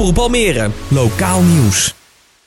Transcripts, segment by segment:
Omroep Almere, lokaal nieuws.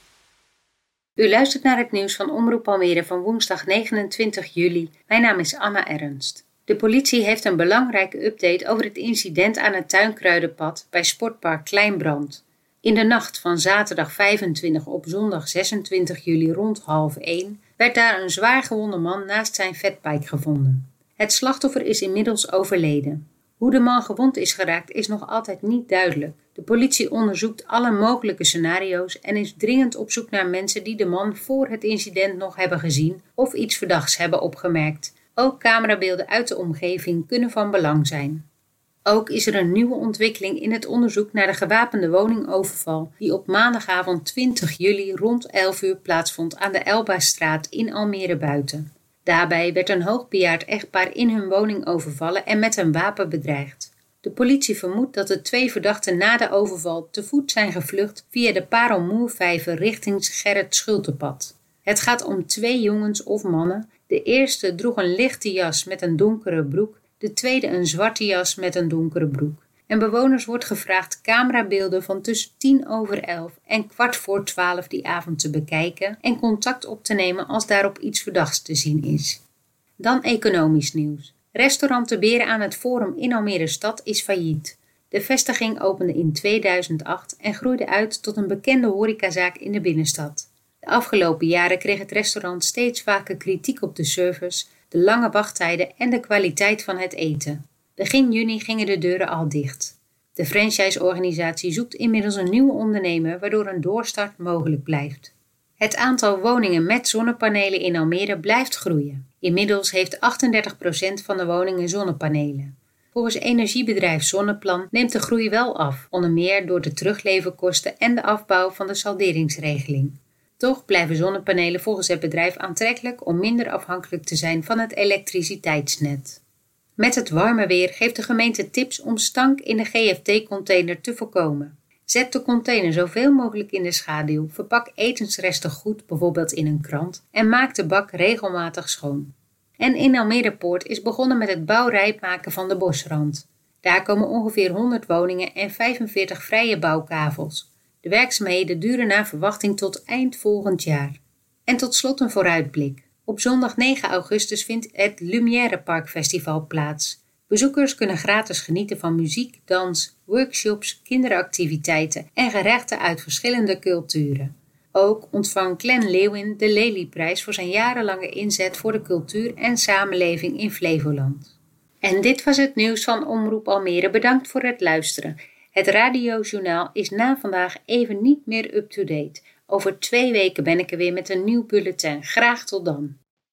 U luistert naar het nieuws van Omroep Almere van woensdag 29 juli. Mijn naam is Anna Ernst. De politie heeft een belangrijke update over het incident aan het Tuinkruidenpad bij Sportpark Kleinbrand. In de nacht van zaterdag 25 op zondag 26 juli rond 12:30 werd daar een zwaar gewonde man naast zijn fatbike gevonden. Het slachtoffer is inmiddels overleden. Hoe de man gewond is geraakt is nog altijd niet duidelijk. De politie onderzoekt alle mogelijke scenario's en is dringend op zoek naar mensen die de man voor het incident nog hebben gezien of iets verdachts hebben opgemerkt. Ook camerabeelden uit de omgeving kunnen van belang zijn. Ook is er een nieuwe ontwikkeling in het onderzoek naar de gewapende woningoverval die op maandagavond 20 juli rond 11 uur plaatsvond aan de Elbastraat in Almere Buiten. Daarbij werd een hoogbejaard echtpaar in hun woning overvallen en met een wapen bedreigd. De politie vermoedt dat de 2 verdachten na de overval te voet zijn gevlucht via de Parelmoervijver richting Gerrit Schultepad. Het gaat om 2 jongens of mannen. De eerste droeg een lichte jas met een donkere broek, de tweede een zwarte jas met een donkere broek. En bewoners wordt gevraagd camerabeelden van tussen 11:10 en 11:15 die avond te bekijken en contact op te nemen als daarop iets verdachts te zien is. Dan economisch nieuws. Restaurant De Beren aan het Forum in Almere Stad is failliet. De vestiging opende in 2008 en groeide uit tot een bekende horecazaak in de binnenstad. De afgelopen jaren kreeg het restaurant steeds vaker kritiek op de service, de lange wachttijden en de kwaliteit van het eten. Begin juni gingen de deuren al dicht. De franchise-organisatie zoekt inmiddels een nieuwe ondernemer waardoor een doorstart mogelijk blijft. Het aantal woningen met zonnepanelen in Almere blijft groeien. Inmiddels heeft 38% van de woningen zonnepanelen. Volgens energiebedrijf Zonneplan neemt de groei wel af, onder meer door de terugleverkosten en de afbouw van de salderingsregeling. Toch blijven zonnepanelen volgens het bedrijf aantrekkelijk om minder afhankelijk te zijn van het elektriciteitsnet. Met het warme weer geeft de gemeente tips om stank in de GFT-container te voorkomen. Zet de container zoveel mogelijk in de schaduw, verpak etensresten goed, bijvoorbeeld in een krant, en maak de bak regelmatig schoon. En in Almere Poort is begonnen met het bouwrijp maken van de bosrand. Daar komen ongeveer 100 woningen en 45 vrije bouwkavels. De werkzaamheden duren naar verwachting tot eind volgend jaar. En tot slot een vooruitblik. Op zondag 9 augustus vindt het Lumière Park Festival plaats. Bezoekers kunnen gratis genieten van muziek, dans, workshops, kinderactiviteiten en gerechten uit verschillende culturen. Ook ontvangt Glenn Leeuwin de Lelyprijs voor zijn jarenlange inzet voor de cultuur en samenleving in Flevoland. En dit was het nieuws van Omroep Almere. Bedankt voor het luisteren. Het radiojournaal is na vandaag even niet meer up-to-date. Over 2 weken ben ik er weer met een nieuw bulletin. Graag tot dan.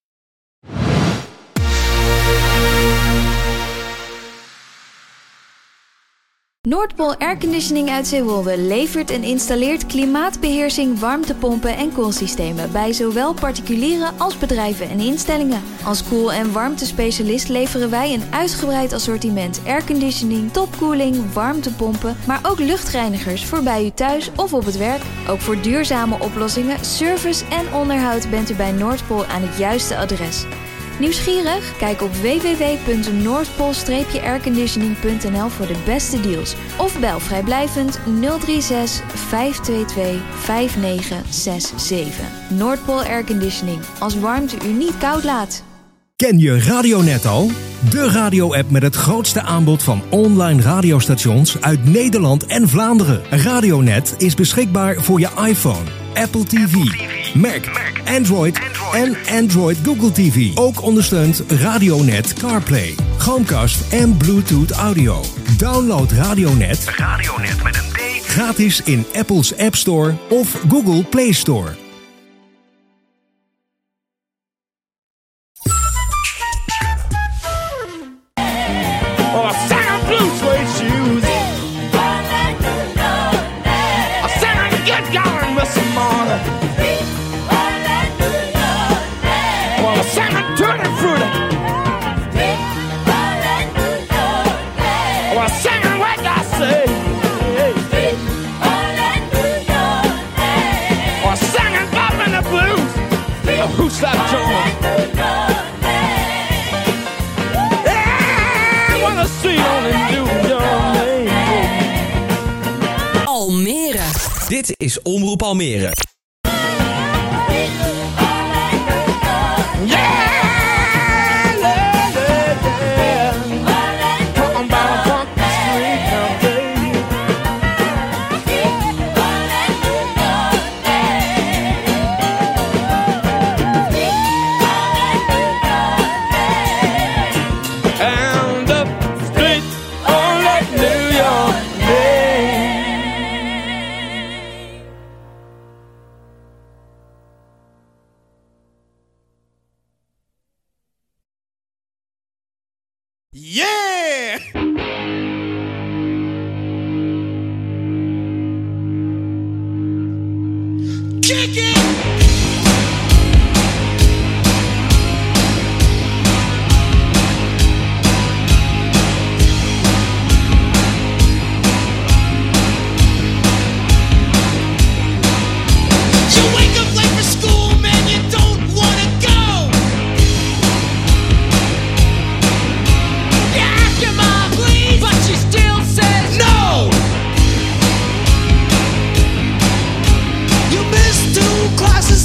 Noordpool Airconditioning uit Zeewolde levert en installeert klimaatbeheersing, warmtepompen en koelsystemen bij zowel particulieren als bedrijven en instellingen. Als koel- en warmtespecialist leveren wij een uitgebreid assortiment airconditioning, topkoeling, warmtepompen, maar ook luchtreinigers voor bij u thuis of op het werk. Ook voor duurzame oplossingen, service en onderhoud bent u bij Noordpool aan het juiste adres. Nieuwsgierig? Kijk op www.noordpool-airconditioning.nl voor de beste deals. Of bel vrijblijvend 036 522 5967. Noordpool Airconditioning. Als warmte u niet koud laat. Ken je Radionet al? De radio-app met het grootste aanbod van online radiostations uit Nederland en Vlaanderen. Radionet is beschikbaar voor je iPhone, Apple TV, Mac, Android en Android Google TV. Ook ondersteunt Radionet CarPlay, Chromecast en Bluetooth Audio. Download Radionet met een D gratis in Apple's App Store of Google Play Store. Who's that John? I wanna see only New York name. Almere. Dit is Omroep Almere. Yeah! Kick it! Classes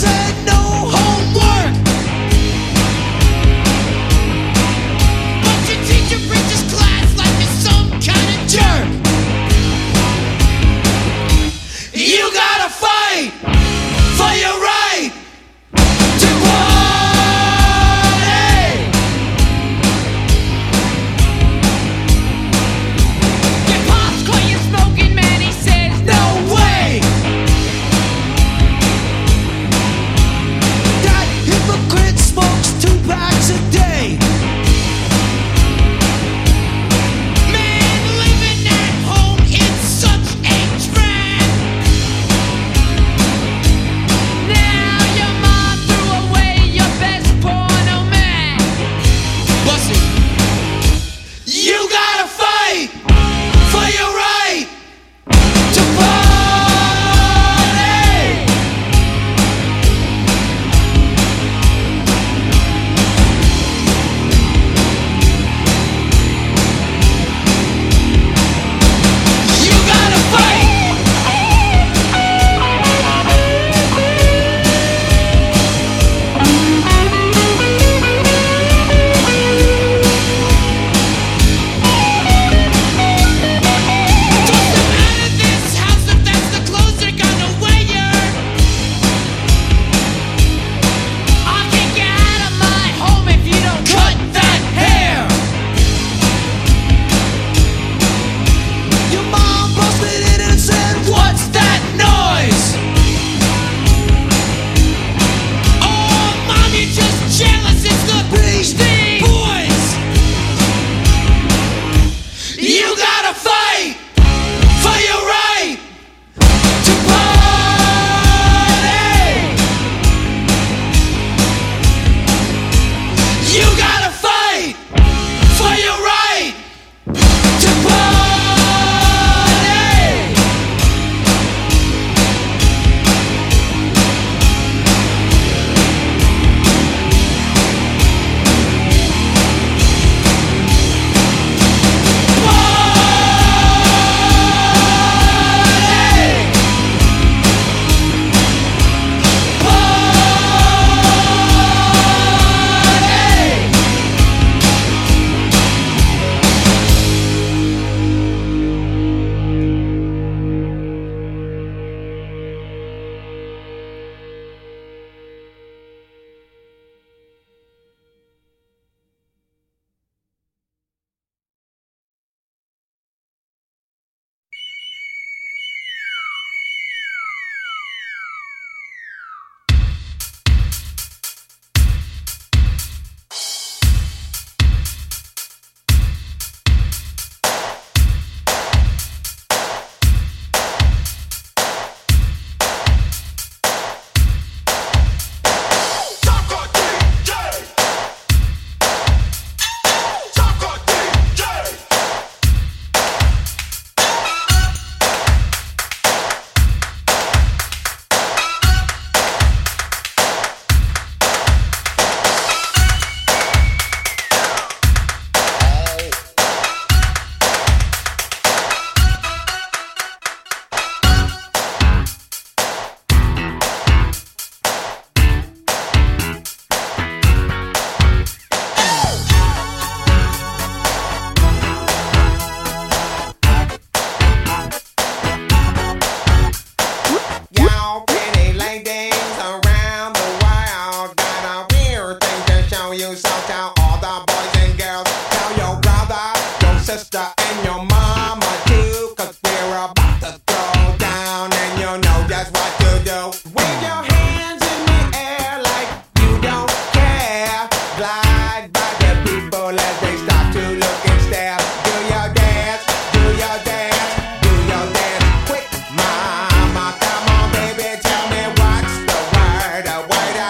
your mama too, 'cause we're about to throw down, and you know just what to do. Wave your hands in the air like you don't care. Glide by the people as they stop to look and stare. Do your dance, do your dance, do your dance quick, mama. Come on, baby, tell me what's the word up.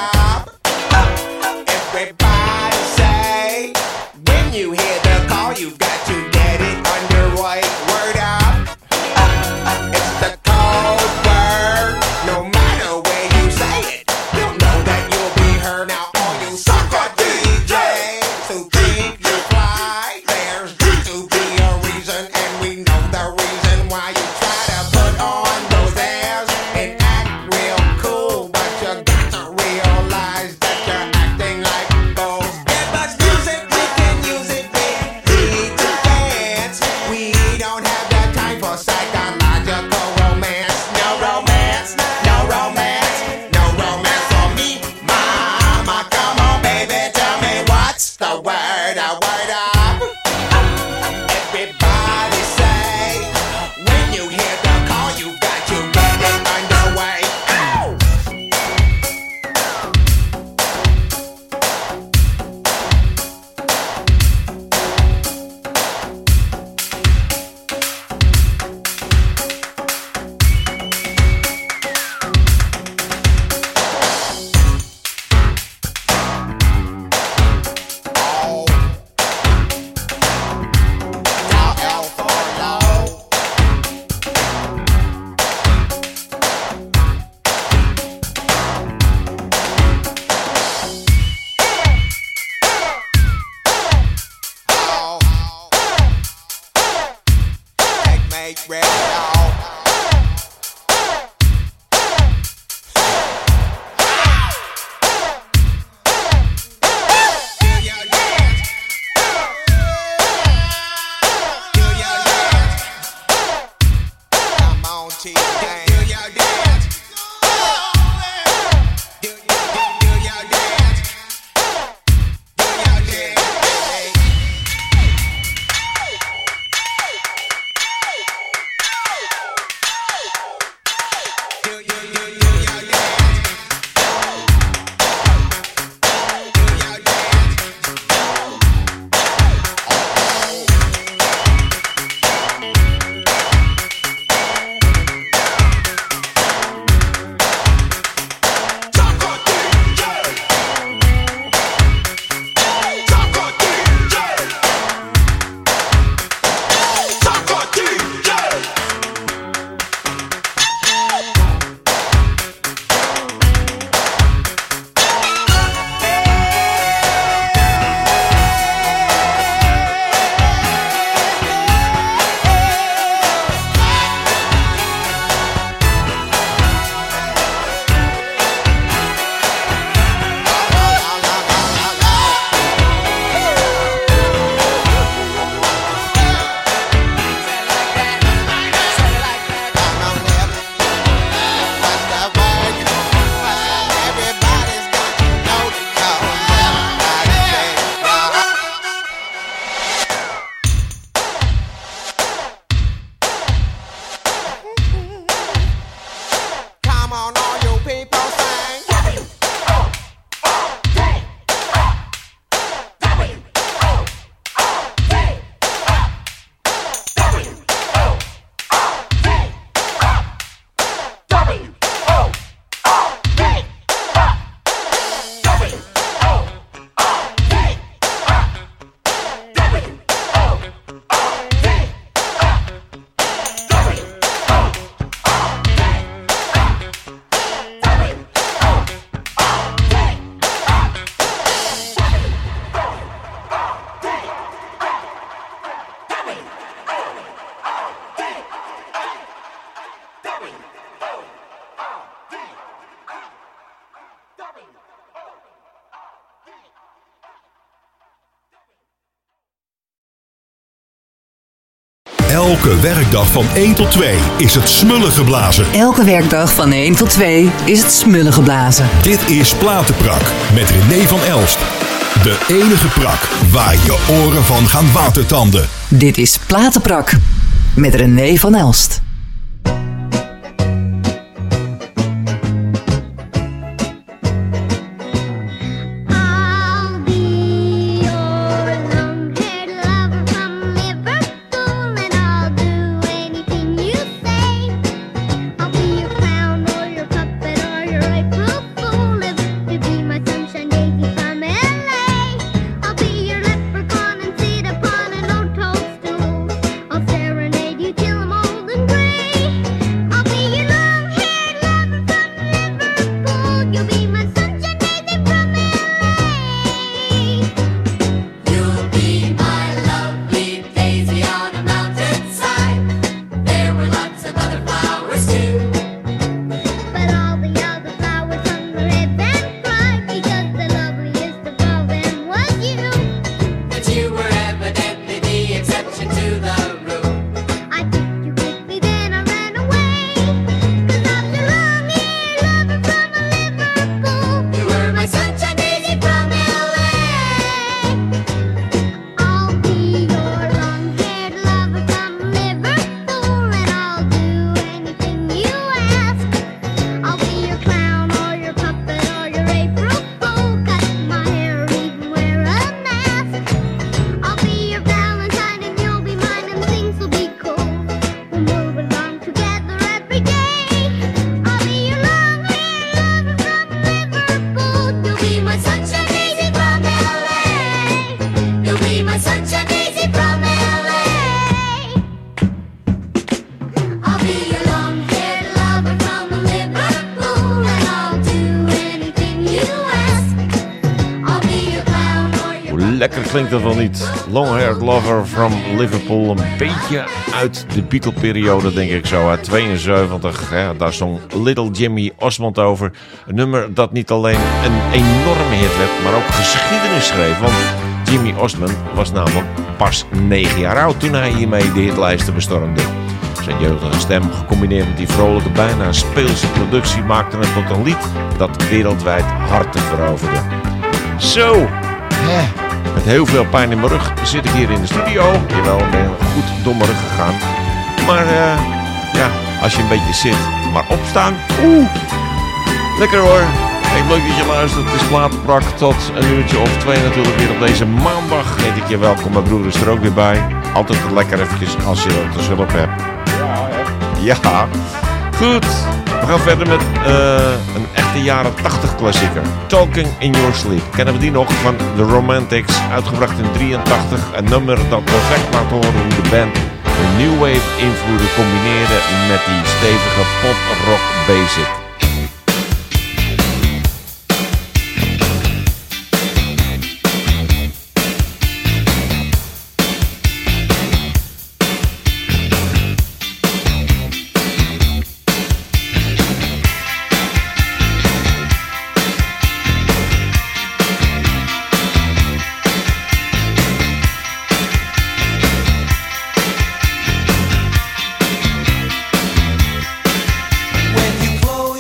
Everybody say, when you hear the call, you got to get it underway. Word up, it's the code word. No matter where you say it, you'll know that you'll be heard. Now all you sucker DJs who think you fly, there's got to be a reason, and we know the reason why you try to put on those airs and act real cool, but you got to realize that you're acting like fools. Give us music, we can use it. We need to dance. We don't have the time for psychological romance. No romance, no romance, no romance for me, mama. Come on, baby, tell me what's the word up. Everybody say, when you hear the call, you got to get it underway. Ready, y'all. Do your dance. Do your dance. Come on, T-Dance. Do your dance. Do your dance. Do your dance. Elke werkdag van 1 tot 2 is het smullen geblazen. Elke werkdag van 1 tot 2 is het smullen geblazen. Dit is Platenprak met René van Elst. De enige prak waar je oren van gaan watertanden. Dit is Platenprak met René van Elst. Lekker klinkt dat wel niet. Long-haired lover from Liverpool. Een beetje uit de Beatle-periode, denk ik zo. Uit 72. Ja, daar zong Little Jimmy Osmond over. Een nummer dat niet alleen een enorme hit werd, maar ook geschiedenis schreef. Want Jimmy Osmond was namelijk pas 9 jaar oud toen hij hiermee de hitlijsten bestormde. Zijn jeugdige stem, gecombineerd met die vrolijke, bijna speelse productie, maakte het tot een lied dat wereldwijd harten veroverde. Zo, met heel veel pijn in mijn rug zit ik hier in de studio. Jawel, ik ben goed door mijn rug gegaan. Maar ja, als je een beetje zit, maar opstaan. Lekker hoor. Hey, leuk dat je luistert. Het is Platenprak tot een uurtje of 2 natuurlijk weer op deze maandag. Heet ik je welkom. Mijn broer is er ook weer bij. Altijd lekker eventjes als je er te hulp hebt. Ja, goed. We gaan verder met een echte jaren 80 klassieker. Talking in Your Sleep. Kennen we die nog van The Romantics. Uitgebracht in 83. Een nummer dat perfect laat horen hoe de band de new wave invloeden combineerde met die stevige pop-rock basic. When you close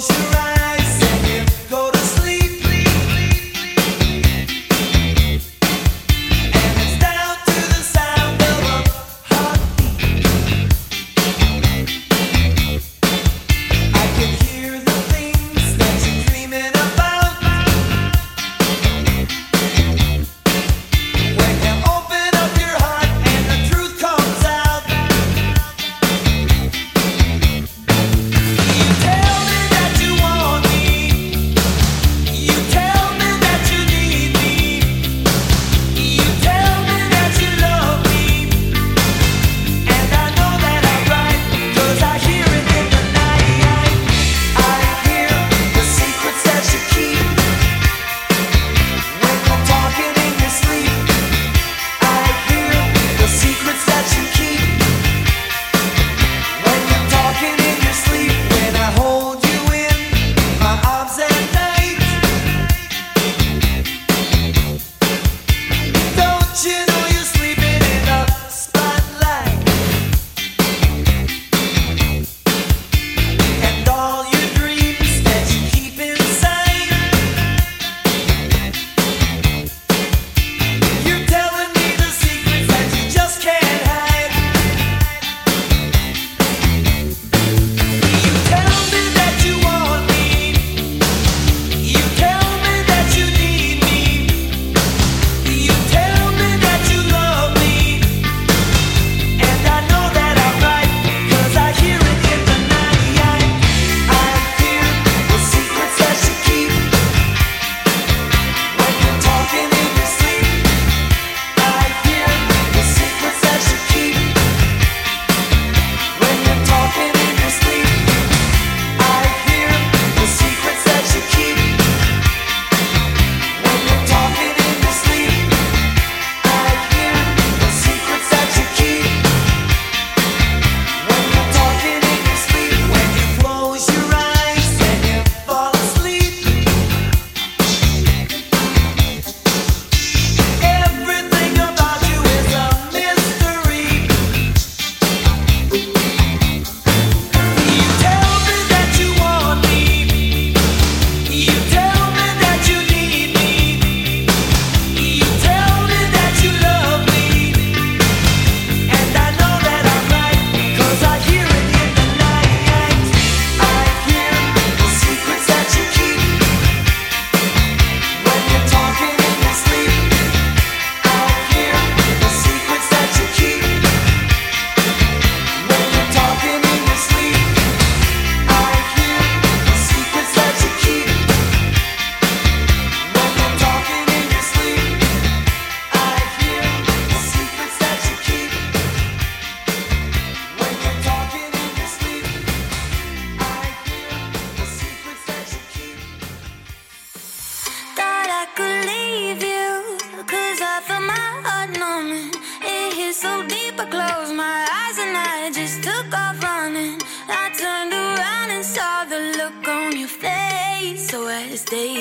I just took off running. I turned around and saw the look on your face. So I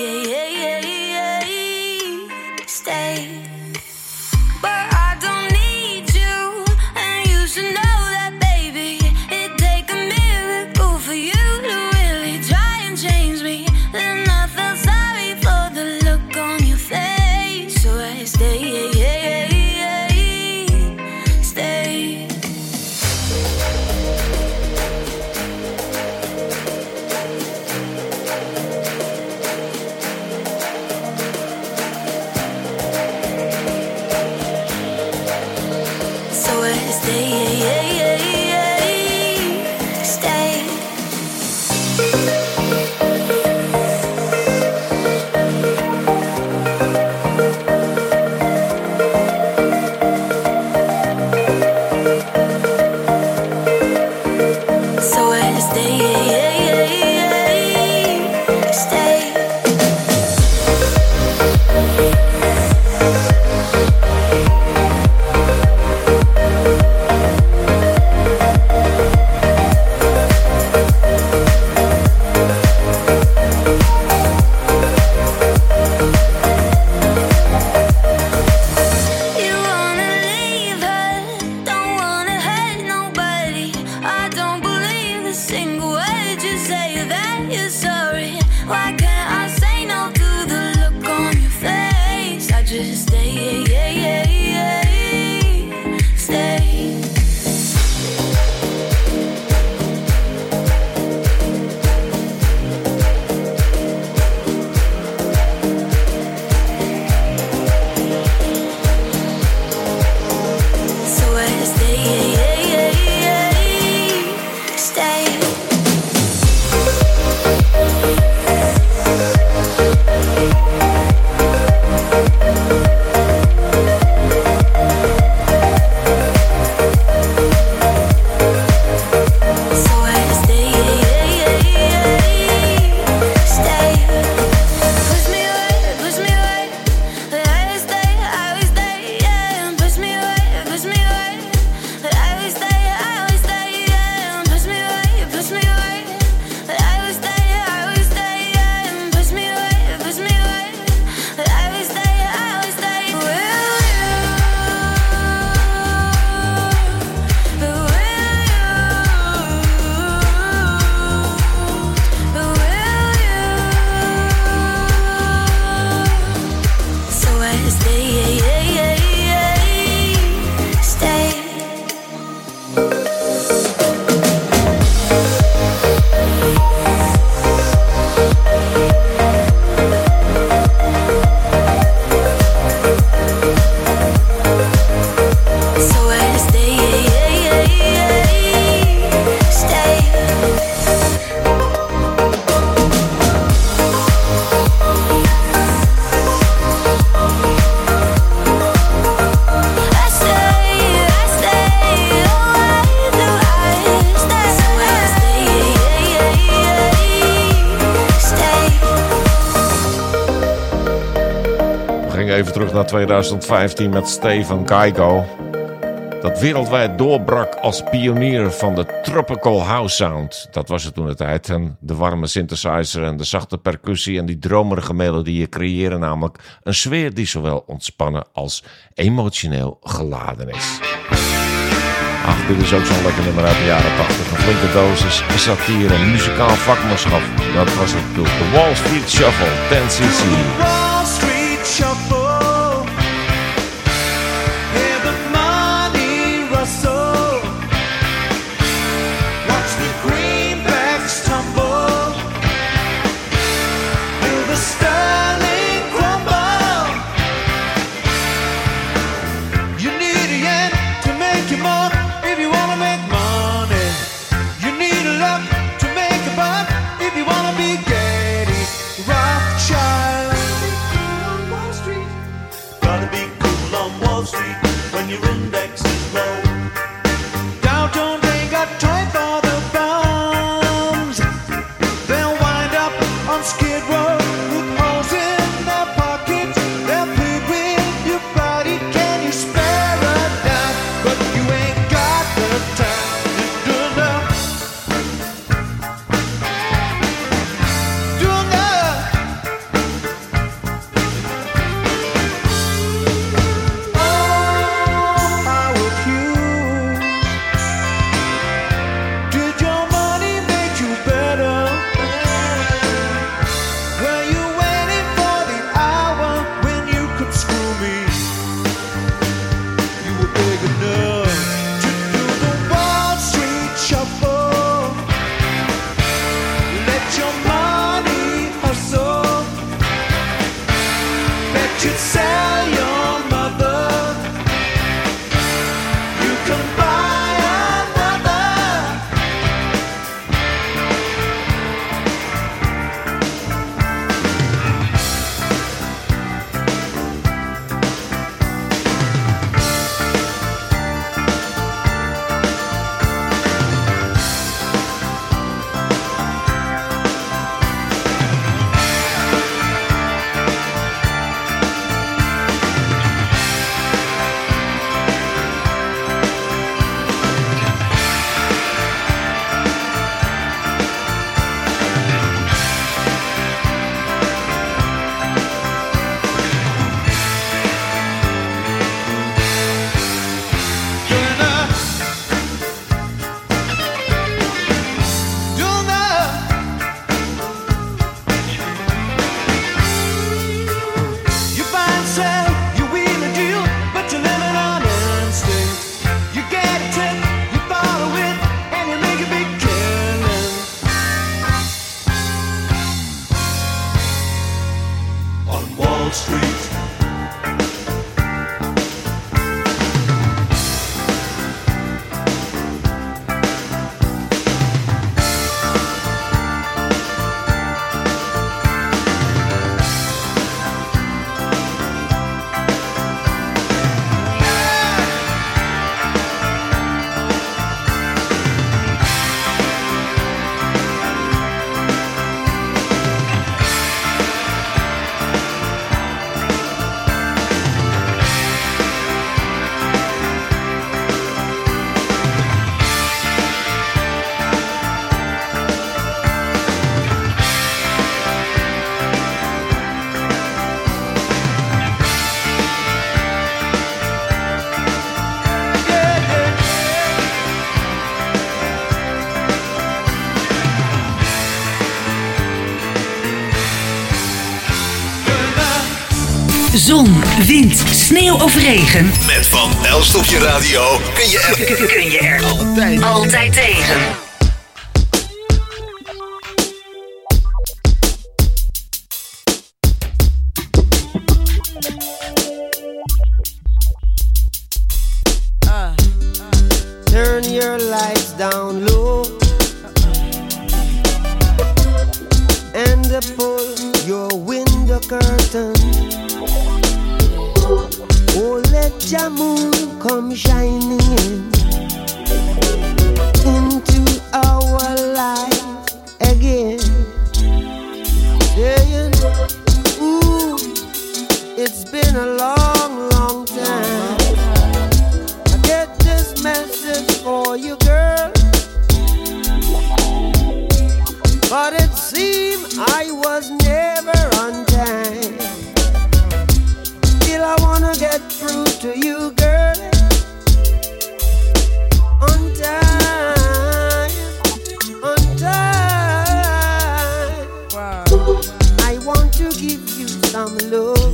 stay. But I don't need you, and you should know that, baby. It'd take a miracle for you to really try and change me. Then I felt sorry for the look on your face. So I stay. Even terug naar 2015 met Stefan Kygo. Dat wereldwijd doorbrak als pionier van de Tropical House Sound. Dat was het toen de tijd. En de warme synthesizer en de zachte percussie en die dromerige melodieën creëren namelijk een sfeer die zowel ontspannen als emotioneel geladen is. Ach, dit is ook zo'n lekker nummer uit de jaren 80. Een flinke dosis satire en muzikaal vakmanschap. Dat was het doel. De Wall Street Shuffle, 10cc. Wall Street Shuffle. Rothschild on Wall Street. Zon, wind, sneeuw of regen. Met Van Elst op je radio kun je er Altijd tegen. Turn your lights down low and pull your window curtain. Oh, let your moon come shining into our life again. Saying, ooh, it's been a long, long time. I get this message for you, girl, but it seemed I was never on time. Still I wanna get through to you, girl, on time, on time. Wow. I want to give you some love.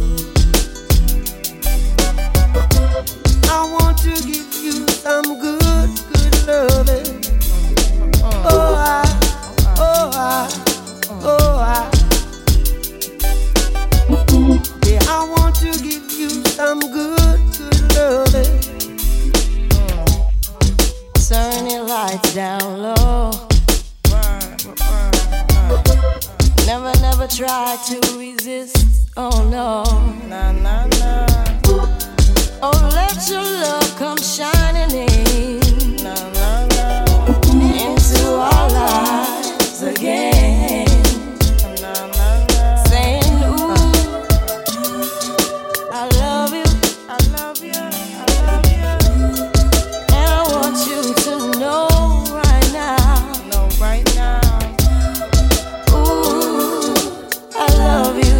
I want to give you some good, good loving. Oh, I, oh, I, oh, I. Yeah, I want to give you some good, good loving. Turn your lights down low. Never, never try to resist. Oh no, nah, nah, nah. Oh, let your love come shining in, nah, nah, nah, into our lives again. Nah, nah, nah. Saying, ooh, I love you, I love you, I love you. And I want you to know right now, ooh, I love you.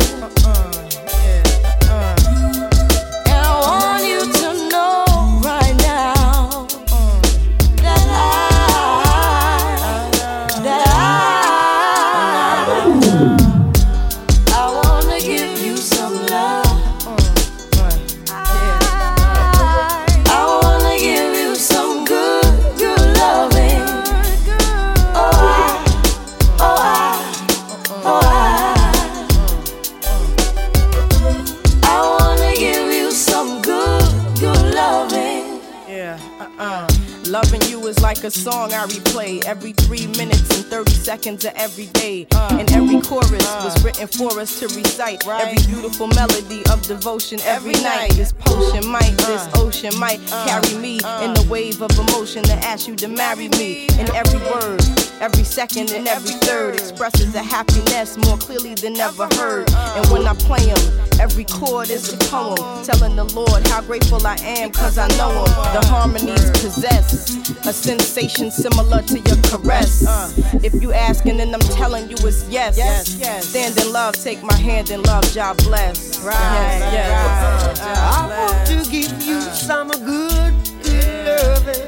Loving you is like a song I replay every 3 minutes and 30 seconds of every day. And every chorus was written for us to recite. Every beautiful melody of devotion every night. This potion might, this ocean might carry me in the wave of emotion to ask you to marry me. And every word, every second and every third expresses a happiness more clearly than ever heard. And when I play them, every chord is a poem telling the Lord how grateful I am cause I know him. The harmonies possess a sensation similar to your caress. If you asking then I'm telling you it's yes. Stand in love, take my hand in love, God bless. Yes. I want to give you some good, good loving.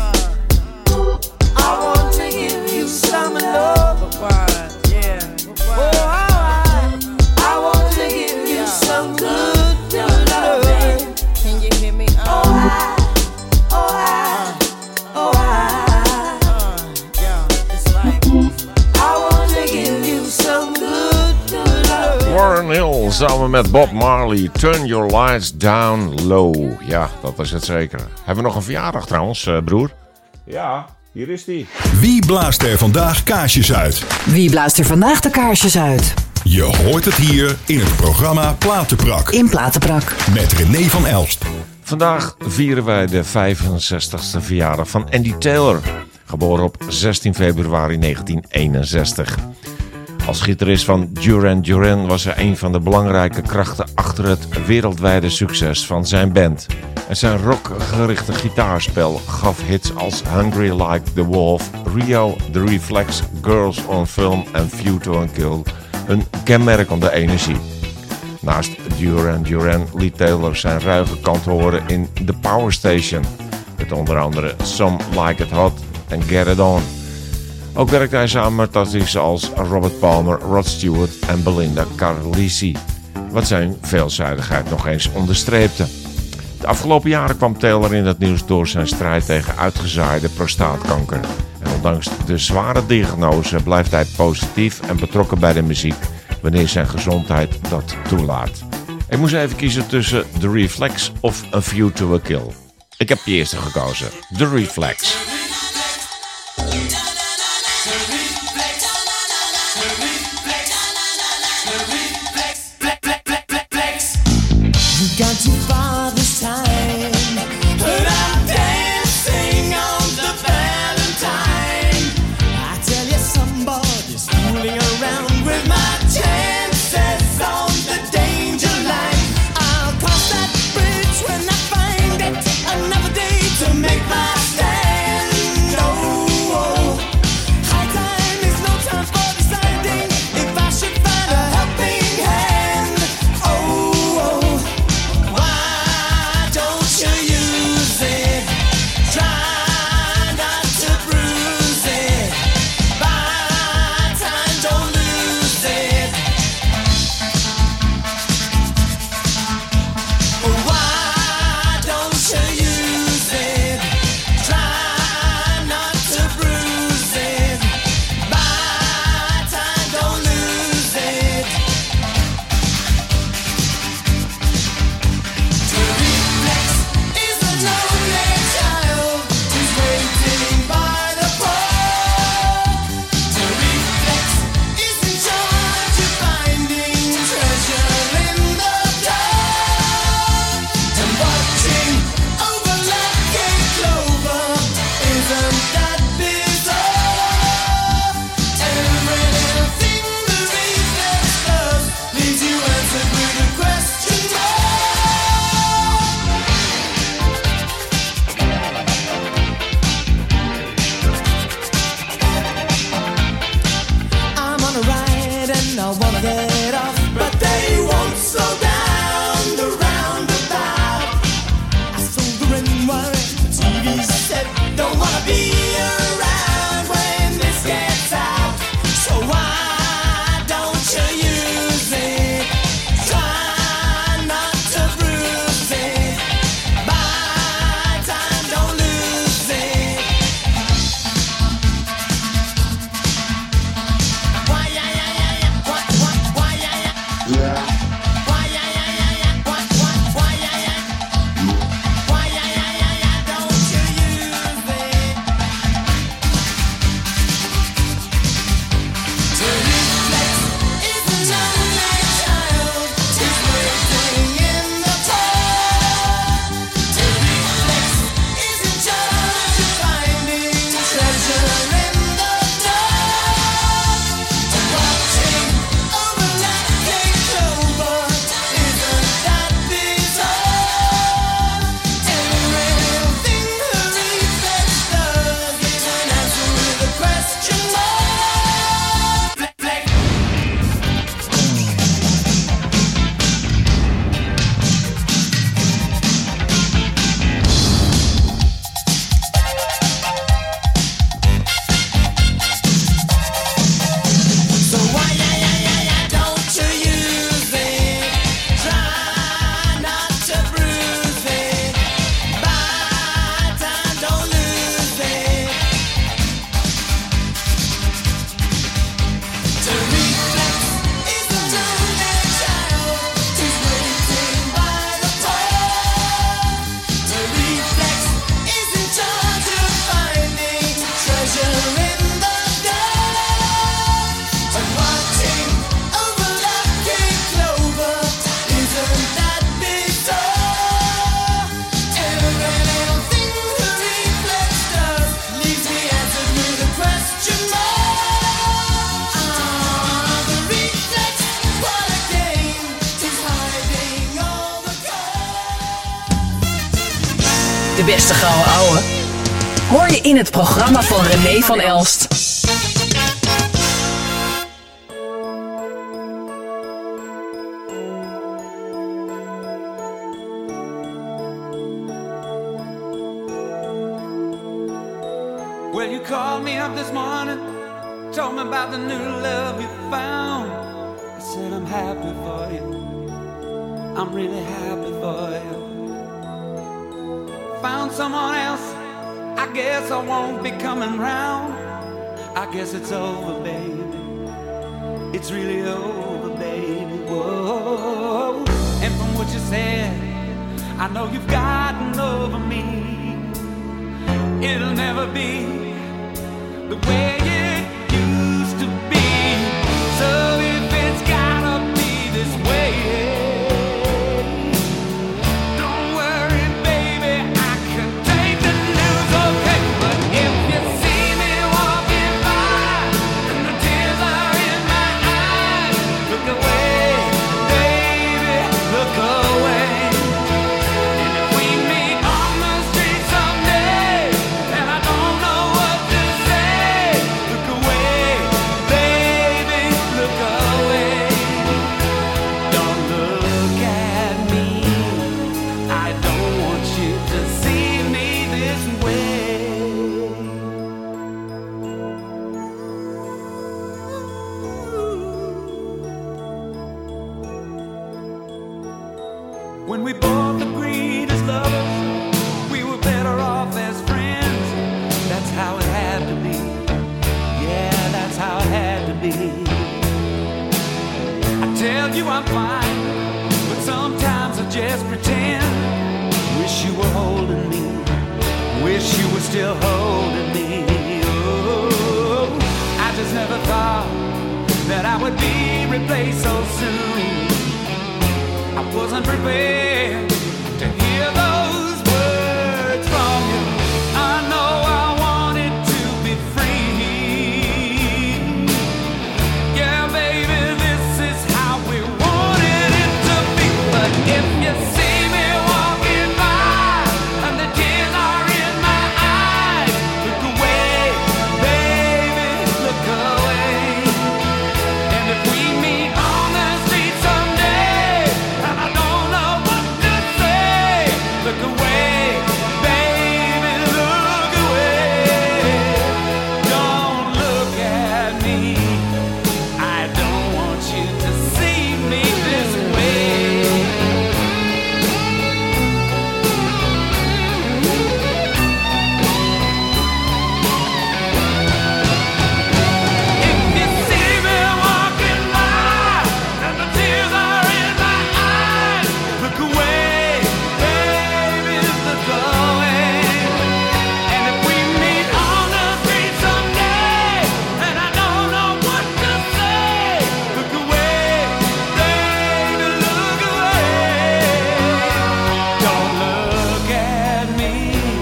I want to give you some love. Oh, I want to give you some good, good loving. Can you hear me? Warren Hill samen met Bob Marley. Turn your lights down low. Ja, dat is het zeker. Hebben we nog een verjaardag trouwens, broer? Ja, hier is die. Wie blaast er vandaag kaarsjes uit? Wie blaast er vandaag de kaarsjes uit? Je hoort het hier in het programma Platenprak. In Platenprak. Met René van Elst. Vandaag vieren wij de 65ste verjaardag van Andy Taylor. Geboren op 16 februari 1961. Als gitarist van Duran Duran was hij een van de belangrijke krachten achter het wereldwijde succes van zijn band. En zijn rockgerichte gitaarspel gaf hits als Hungry Like the Wolf, Rio, The Reflex, Girls on Film en View to a Kill een kenmerkende energie. Naast Duran Duran liet Taylor zijn ruige kant horen in The Power Station, met onder andere Some Like It Hot en Get It On. Ook werkte hij samen met artiesten als Robert Palmer, Rod Stewart en Belinda Carlisi. wat zijn veelzijdigheid nog eens onderstreepte. De afgelopen jaren kwam Taylor in het nieuws door zijn strijd tegen uitgezaaide prostaatkanker. En ondanks de zware diagnose blijft hij positief en betrokken bij de muziek wanneer zijn gezondheid dat toelaat. Ik moest even kiezen tussen The Reflex of A View to a Kill. Ik heb de eerste gekozen, The Reflex. Got too far this time, but I'm dancing on the Valentine. I tell you, somebody's fooling around with my chances on the danger line. I'll cross that bridge when I find it. Another day to make my stand. Oh, high time is no time for deciding if I should find a helping hand. Oh. Why don't you use it? Try not to bruise it. Buy time, don't lose it. Why don't you use it? Try not to bruise it. Buy time, don't lose it. The reflex is a lonely child who's waiting by the pole. The reflex is in charge of finding treasure in the dark. And watching over lucky clover, isn't that bizarre? Every little thing the reflex does leaves you answered with a question mark. I'm on a ride and I wanna get off, but they won't slow down the roundabout. I sold the ring wire, the TV set, don't wanna be around when this gets out. So why don't you use it? Try not to bruise it. Buy time, don't lose it. Why, yeah, yeah, yeah, yeah. What, why, yeah, yeah. Why, yeah, yeah, yeah, yeah. What, why, yeah, yeah. Why, yeah, yeah, yeah, yeah. Don't you use it? The reflex is a lonely child who's waiting in the cold. The reflex is in charge of finding treasure in the dark. And watching over lucky clover, isn't that bizarre? Every little thing the reflex does is an answer with a question mark. Reflex. So why, yeah, yeah, yeah, yeah, don't you use it? Try not to bruise it. Buy time, don't lose it. The reflex is a lonely child who's waiting by the pole. The reflex is in charge of finding treasure in the dark. And watching over lucky clover, isn't that bizarre? Every little thing the reflex does leaves me answered with a question mark. The reflex, what a game, is hiding all the gold. De beste gouden ouwe hoor je in het programma van René van Elst. Well, you called me up this morning, told me about the new love you found. I said I'm happy for you. I'm really happy for you. Found someone else, I guess I won't be coming round. I guess it's over, baby. It's really over, baby. Whoa. And from what you said, I know you've gotten over me. It'll never be the way it used to be. So if it's gotta be this way, don't worry, baby, I can take the news, okay? But if you see me walking by and the tears are in my eyes, look away, baby, look away. And if we meet on the street someday and I don't know what to say, look away, baby, look away. Don't look at me, I don't want you to see me this way. When we both agreed as lovers, we were better off as friends. That's how it had to be. Yeah, that's how it had to be. I tell you I'm fine, but sometimes I just pretend. Wish you were holding me. Wish you were still holding me. Oh, I just never thought that I would be replaced so soon. I wasn't prepared to hear those words from you. I know I wanted to be free. Yeah, baby, this is how we wanted it to be. But if you see me walking by and the tears are in my eyes, look away, baby, look away. And if we meet on the street someday and I don't know what to say, look away, baby, look away. Don't look at me, I don't want you to see me this way. If you see me walking by and the tears are in my eyes, look away, baby, look away. And if we meet on the street someday and I don't know what to say, look away, baby, look away. Don't look at me,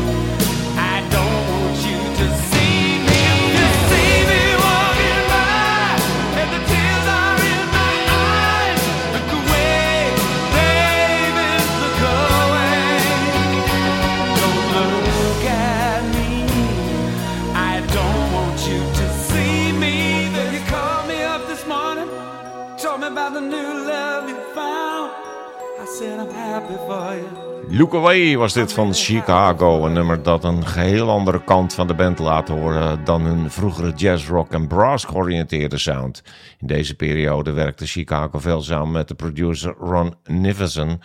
I don't want you to see me. You see me walking by and the tears are in my eyes, look away, baby, look away. Don't look at me, I don't want you to see me. Then you called me up this morning, told me about the new love you found. I said I'm happy for you. Look Away was dit van Chicago, een nummer dat een geheel andere kant van de band laat horen dan hun vroegere jazz, rock en brass georiënteerde sound. In deze periode werkte Chicago veel samen met de producer Ron Nivison,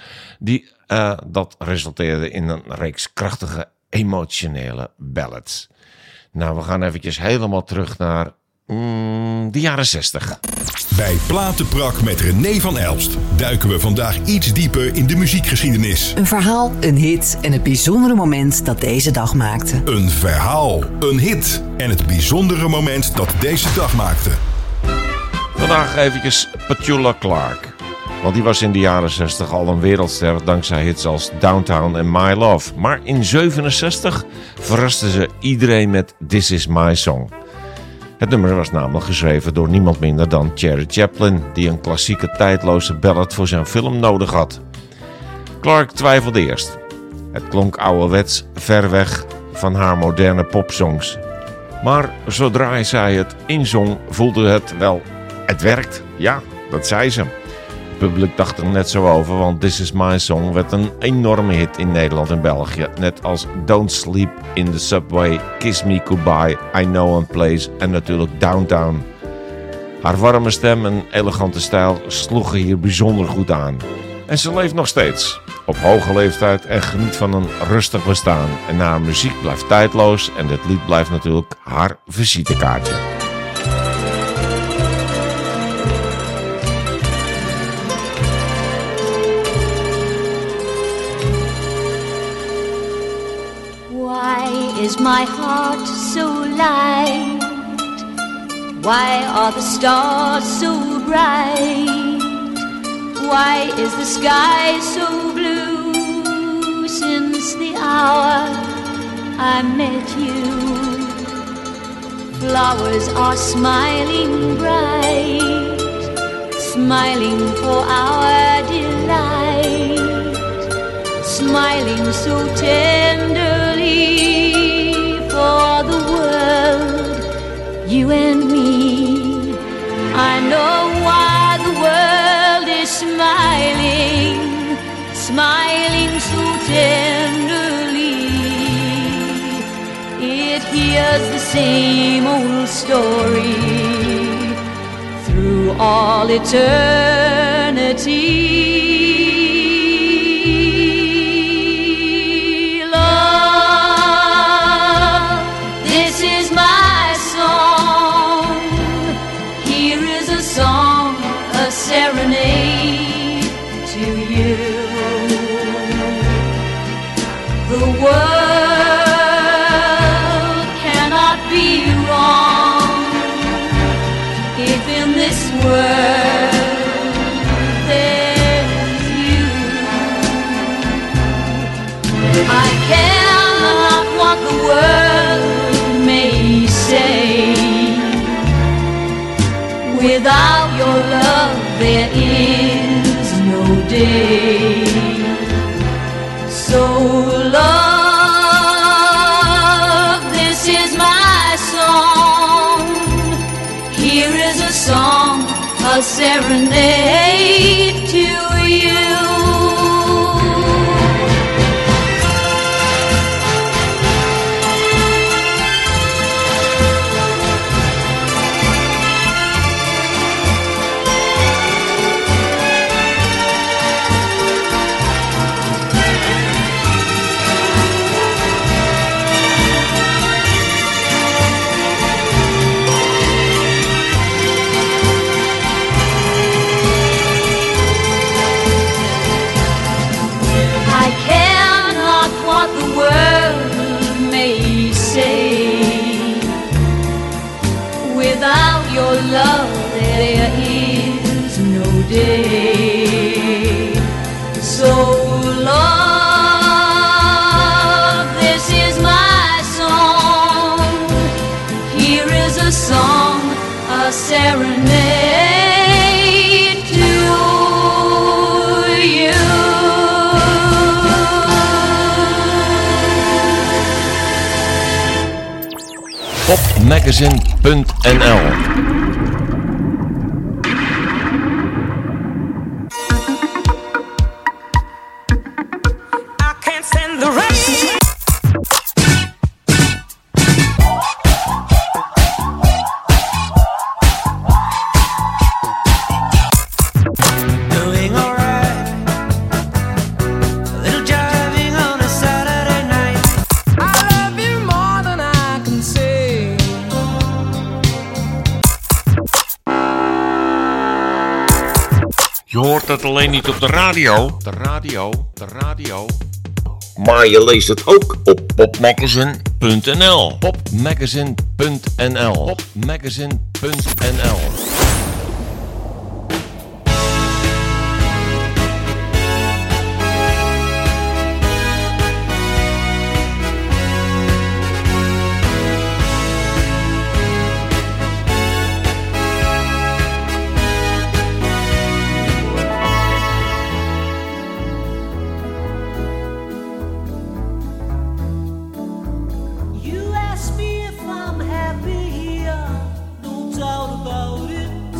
dat resulteerde in een reeks krachtige, emotionele ballads. Nou, we gaan eventjes helemaal terug naar de jaren 60. Bij Platenprak met René van Elst duiken we vandaag iets dieper in de muziekgeschiedenis. Een verhaal, een hit en het bijzondere moment dat deze dag maakte. Een verhaal, een hit en het bijzondere moment dat deze dag maakte. Vandaag eventjes Petula Clark. Want die was in de jaren 60 al een wereldster dankzij hits als Downtown en My Love. Maar in 67 verraste ze iedereen met This Is My Song. Het nummer was namelijk geschreven door niemand minder dan Charlie Chaplin, die een klassieke tijdloze ballad voor zijn film nodig had. Clark twijfelde eerst. Het klonk ouderwets, ver weg van haar moderne popsongs. Maar zodra zij het inzong, voelde het wel, het werkt. Ja, dat zei ze. Het publiek dacht er net zo over, want This Is My Song werd een enorme hit in Nederland en België. Net als Don't Sleep in the Subway, Kiss Me Goodbye, I Know a Place en natuurlijk Downtown. Haar warme stem en elegante stijl sloegen hier bijzonder goed aan. En ze leeft nog steeds, op hoge leeftijd en geniet van een rustig bestaan. En haar muziek blijft tijdloos en dit lied blijft natuurlijk haar visitekaartje. Why is my heart so light? Why are the stars so bright? Why is the sky so blue since the hour I met you? Flowers are smiling bright, smiling for our delight, smiling so tenderly for the world, you and me. I know why the world is smiling, smiling so tenderly. It hears the same old story through all eternity. Serenade to you. The world cannot be wrong if in this world there's you. I care not what the world may say. Without your love there is no day. So love, this is my song. Here is a song, a serenade to you. Without your love there is no day. So love, this is my song. Here is a song, a serenade to you. Popmagazine.nl Je hoort het alleen niet op de radio. De radio. Maar je leest het ook op popmagazine.nl. Popmagazine.nl. Popmagazine.nl. You ask me if I'm happy here, no doubt about it.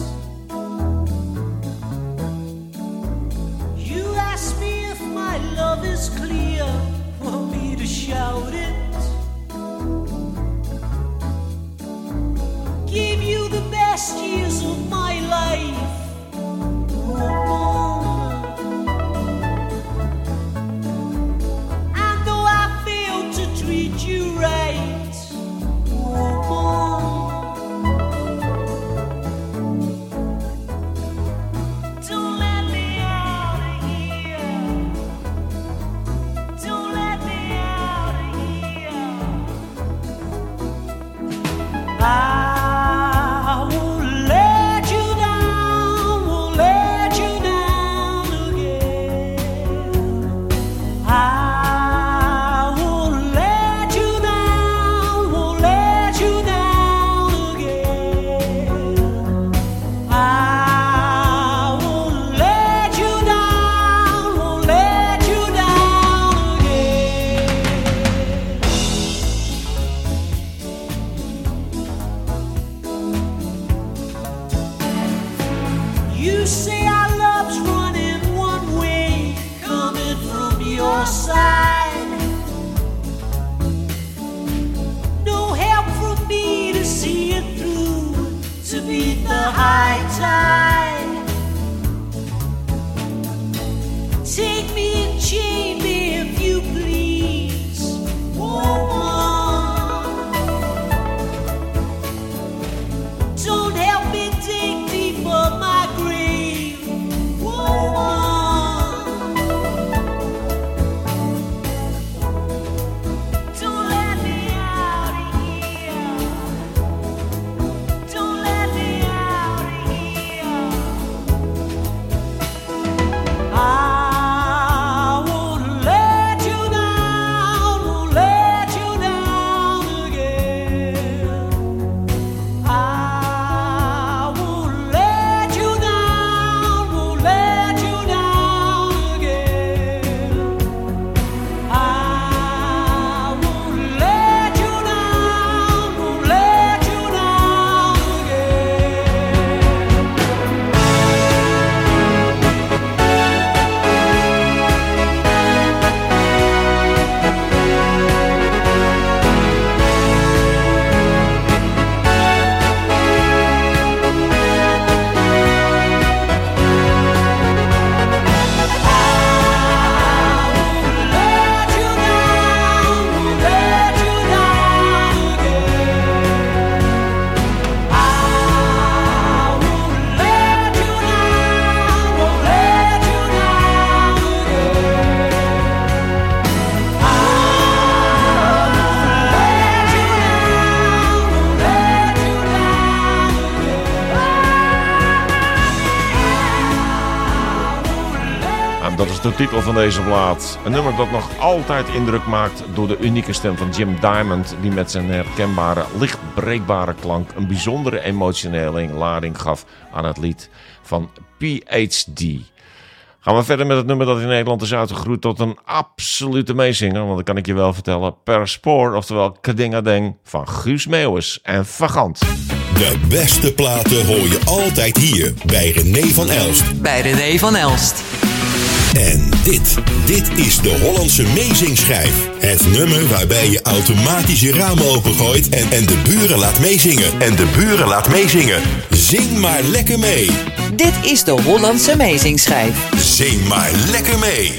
Dat is de titel van deze plaat. Een nummer dat nog altijd indruk maakt door de unieke stem van Jim Diamond, die met zijn herkenbare, licht breekbare klank een bijzondere emotionele lading gaf aan het lied van PhD. Gaan we verder met het nummer dat in Nederland is uitgegroeid tot een absolute meezinger, want dat kan ik je wel vertellen. Per spoor, oftewel Kadingadeng van Guus Meeuwis en Vagant. De beste platen hoor je altijd hier bij René van Elst. Bij René van Elst. En dit is de Hollandse Meezingschijf. Het nummer waarbij je automatisch je ramen opengooit en de buren laat meezingen. Zing maar lekker mee. Dit is de Hollandse Meezingschijf. Zing maar lekker mee.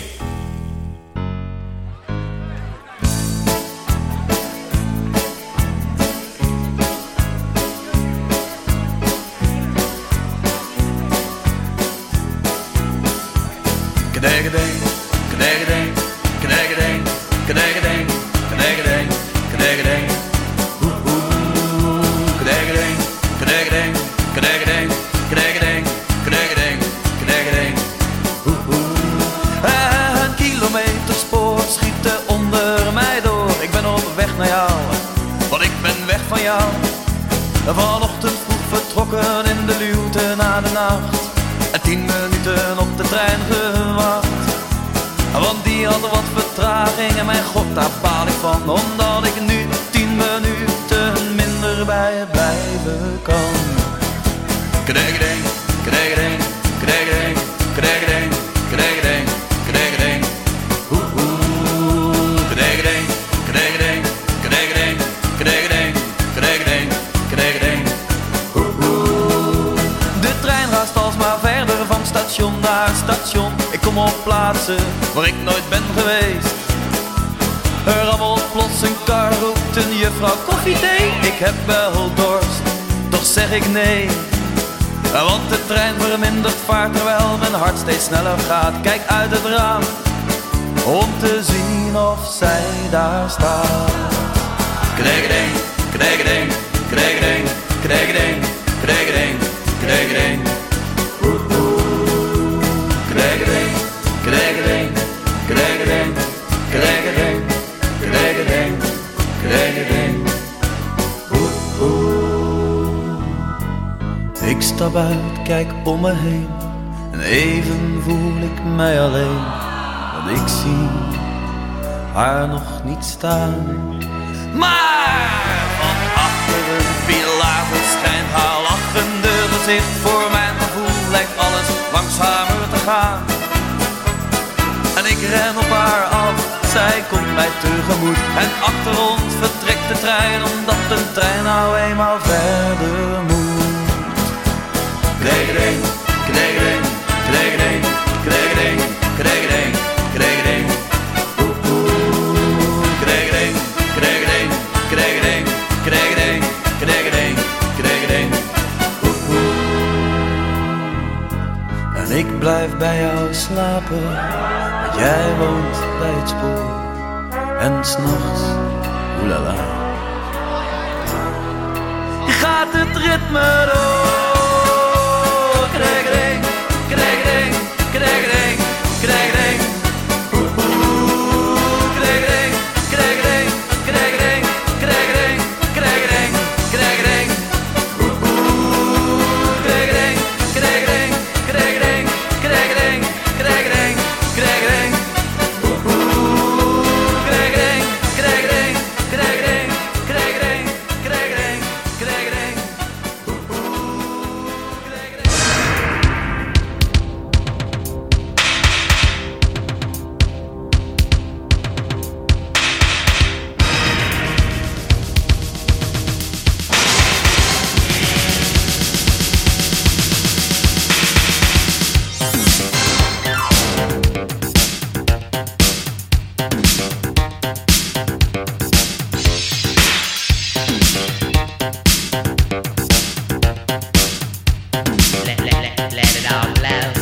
Kadegedeng, kadegedeng, kadegedeng, kadegedeng, kadegedeng, kadegedeng. Kadegedeng, kadegedeng, kadegedeng, kadegedeng, kadegedeng, kadegedeng. Een kilometerspoor schiet er onder mij door. Ik ben op weg naar jou, want ik ben weg van jou. Vanochtend vroeg vertrokken in de luwte na de nacht. En 10 minuten op de trein gewacht. Want die had wat vertraging en mijn god, daar baal ik van. Omdat ik nu 10 minuten minder bij je blijven kan. Kadegedeng, kadegedeng, kadegedeng, kadegedeng, kadegedeng, kadegedeng. Kadegedeng, kadegedeng, kadegedeng, kadegedeng, kadegedeng, kadegedeng. De trein raast alsmaar verder van station naar station. Ik kom op plaatsen waar ik nooit ben geweest. Er rammelt plots een kar, roept een juffrouw koffie, thee. Ik heb wel dorst, toch zeg ik nee. Want de trein vermindert vaart terwijl mijn hart steeds sneller gaat. Kijk uit het raam om te zien of zij daar staat. Kadegedeng, kadegedeng, kadegedeng, kadegedeng, kadegedeng, kadegedeng. Kadegedeng, kadegedeng, kadegedeng, kadegedeng, kadegedeng, kadegedeng. Ik stap uit, kijk om me heen en even voel ik mij alleen. Want ik zie haar nog niet staan. Maar van achter een pilaar verschijnt haar lachende gezicht. Voor mijn gevoel lijkt alles langzamer te gaan. En ik ren op haar af, zij komt mij tegemoet. En achter ons vertrekt de trein, omdat de trein nou eenmaal verder moet. Kadegedeng, kadegedeng, kadegedeng, kadegedeng, kadegedeng, kadegedeng. Kadegedeng, kadegedeng, kadegedeng, kadegedeng, kadegedeng, kadegedeng. En ik blijf bij jou slapen, want jij woont bij het spoor. En 's nachts, oelala, gaat het ritme door. Kadegedeng, kadegedeng, kadegedeng, kadegedeng. Kadegedeng, kadegedeng, kadegedeng, kadegedeng, kadegedeng, kadegedeng. Kadegedeng, kadegedeng, kadegedeng, kadegedeng, kadegedeng, kadegedeng. Kadegedeng, kadegedeng, kadegedeng, kadegedeng, kadegedeng, kadegedeng. Let it all blow.